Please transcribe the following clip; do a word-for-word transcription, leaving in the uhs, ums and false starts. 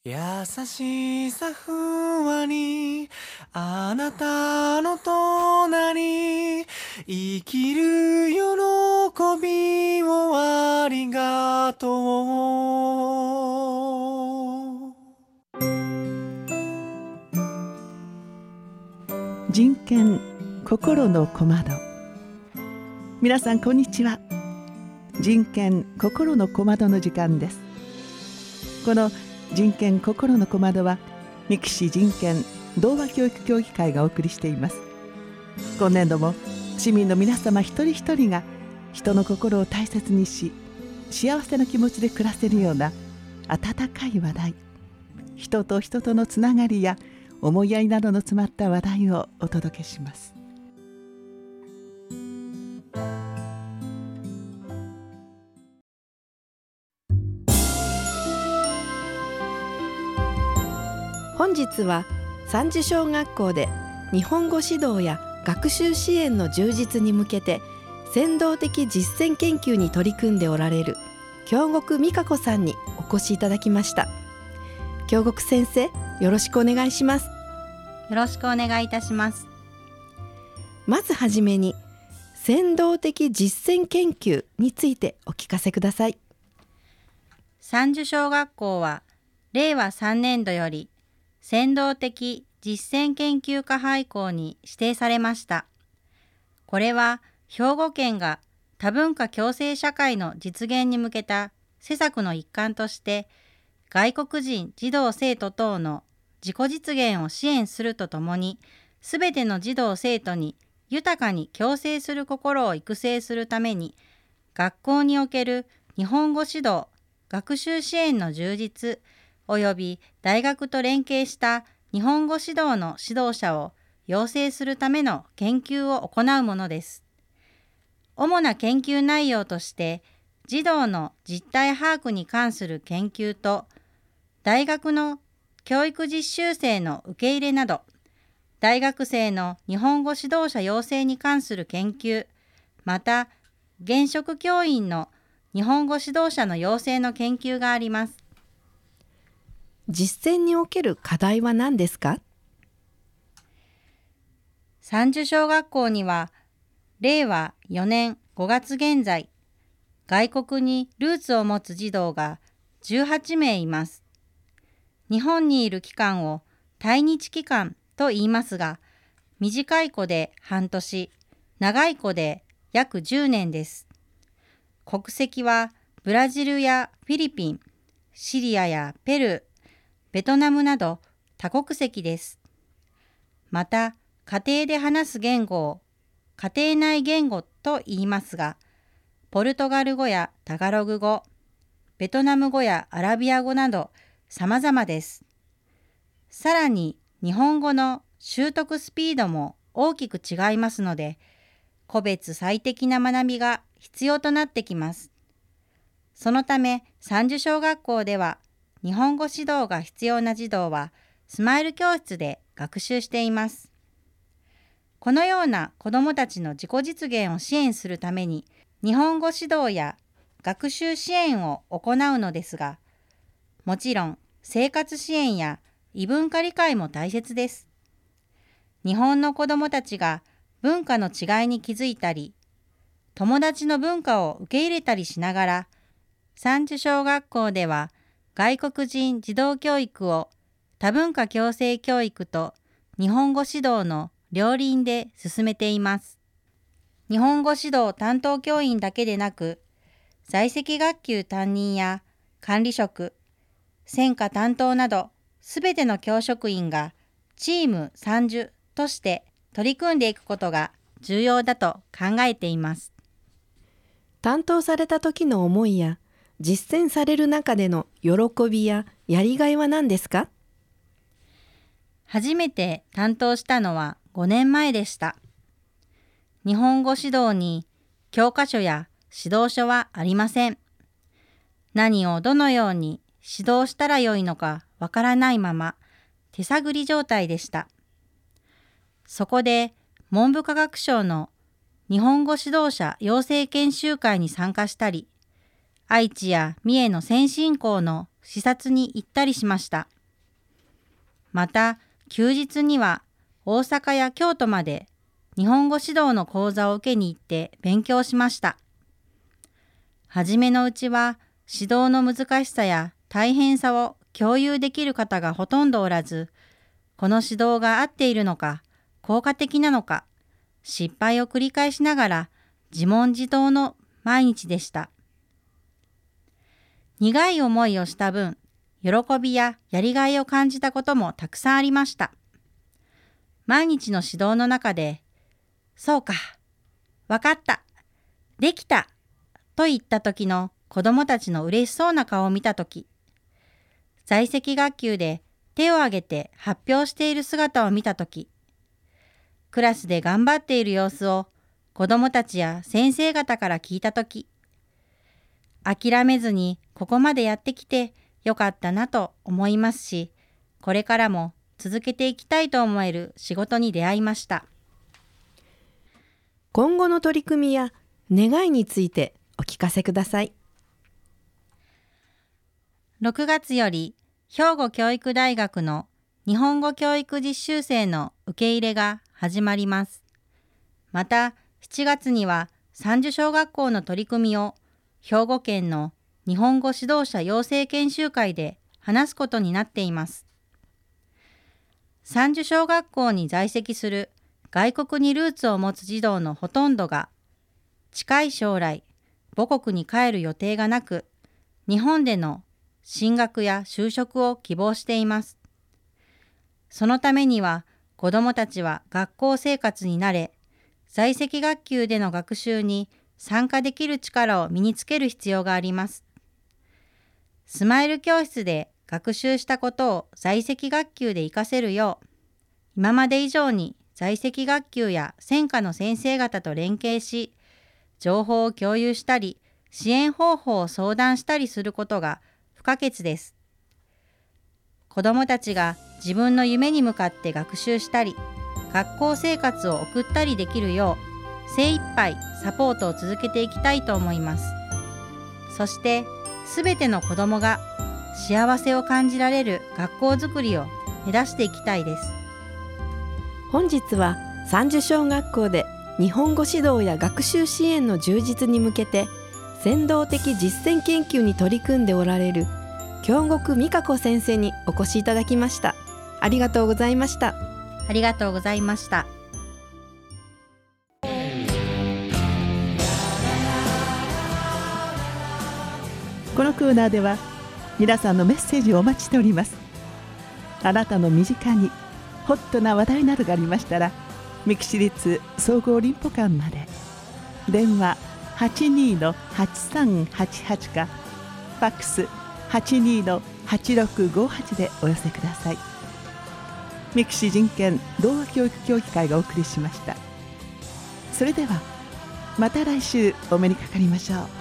優しさふわりあなたの隣生きる喜びをありがとう。 人権心の小窓。皆さんこんにちは。人権心の小窓の時間です。この人権心の小窓は三木市人権童話教育協議会がお送りしています。今年度も市民の皆様一人一人が人の心を大切にし、幸せな気持ちで暮らせるような温かい話題、人と人とのつながりや思いやりなどの詰まった話題をお届けします。 本日は三樹小学校で日本語指導や学習支援の充実に向けて先導的実践研究に取り組んでおられる京極美香子さんにお越しいただきました。京極先生、よろしくお願いします。 よろしくお願いいたします。 まずはじめに先導的実践研究についてお聞かせください。 三樹小学校はれいわさんねんどより先導的実践研究科廃校に指定されました。これは兵庫県が多文化共生社会の実現に向けた施策の一環として外国人児童生徒等の自己実現を支援するとともに、すべての児童生徒に豊かに共生する心を育成するために、学校における日本語指導、学習支援の充実、および大学と連携した日本語指導の指導者を養成するための研究を行うものです。主な研究内容として、児童の実態把握に関する研究と、大学の教育実習生の受け入れなど、大学生の日本語指導者養成に関する研究、また現職教員の日本語指導者の養成の研究があります。 実践における課題は何ですか？ 三樹小学校にはれいわよねんごがつ現在、外国にルーツを持つ児童がじゅうはちめいいます。日本にいる期間を対日期間と言いますが、短い子で半年、長い子で約じゅうねんです。国籍はブラジルやフィリピン、シリアやペルー、ベトナムなど多国籍です。また、家庭で話す言語を家庭内言語と言いますが、ポルトガル語やタガログ語、ベトナム語やアラビア語など様々です。さらに日本語の習得スピードも大きく違いますので、個別最適な学びが必要となってきます。そのため、三樹小学校では、日本語指導が必要な児童はスマイル教室で学習しています。このような子どもたちの自己実現を支援するために、日本語指導や学習支援を行うのですが、もちろん生活支援や異文化理解も大切です。日本の子どもたちが文化の違いに気づいたり、友達の文化を受け入れたりしながら、三樹小学校では外国人児童教育を多文化共生教育と日本語指導の両輪で進めています。日本語指導担当教員だけでなく、在籍学級担任や管理職、専科担当などすべての教職員がチーム三樹として取り組んでいくことが重要だと考えています。 担当された時の思いや実践される中での喜びややりがいは何ですか？ 初めて担当したのはごねんまえでした。日本語指導に教科書や指導書はありません。何をどのように指導したらよいのかわからないまま手探り状態でした。そこで文部科学省の日本語指導者養成研修会に参加したり、愛知や三重の先進校の視察に行ったりしました。また休日には大阪や京都まで日本語指導の講座を受けに行って勉強しました。はじめのうちは指導の難しさや大変さを共有できる方がほとんどおらず、この指導が合っているのか、効果的なのか、失敗を繰り返しながら自問自答の毎日でした。苦い思いをした分、喜びややりがいを感じたこともたくさんありました。毎日の指導の中で、そうか、わかった、できた、と言った時の子どもたちの嬉しそうな顔を見たとき、在籍学級で手を挙げて発表している姿を見たとき、クラスで頑張っている様子を子どもたちや先生方から聞いたとき、諦めずにここまでやってきてよかったなと思いますし、これからも続けていきたいと思える仕事に出会いました。 今後の取り組みや願いについてお聞かせください。 ろくがつより兵庫教育大学の日本語教育実習生の受け入れが始まります。またしちがつには三樹小学校の取り組みを兵庫県の日本語指導者養成研修会で話すことになっています。三樹小学校に在籍する外国にルーツを持つ児童のほとんどが近い将来母国に帰る予定がなく、日本での進学や就職を希望しています。そのためには子どもたちは学校生活に慣れ、在籍学級での学習に参加できる力を身につける必要があります。スマイル教室で学習したことを在籍学級で活かせるよう、今まで以上に在籍学級や専科の先生方と連携し、情報を共有したり、支援方法を相談したりすることが不可欠です。子どもたちが自分の夢に向かって学習したり、学校生活を送ったりできるよう、精一杯サポートを続けていきたいと思います。そして、すべての子どもが幸せを感じられる学校づくりを目指していきたいです。 本日は三樹小学校で日本語指導や学習支援の充実に向けて先導的実践研究に取り組んでおられる京極美香子先生にお越しいただきました。ありがとうございました。 ありがとうございました。 このコーナーでは皆さんのメッセージをお待ちしております。あなたの身近にホットな話題などがありましたら、三木市立総合林保館まで電話 はちにーのはちさんはちはち かファックス はちにーのはちろくごはち でお寄せください。三木市人権童話教育協議会がお送りしました。それではまた来週お目にかかりましょう。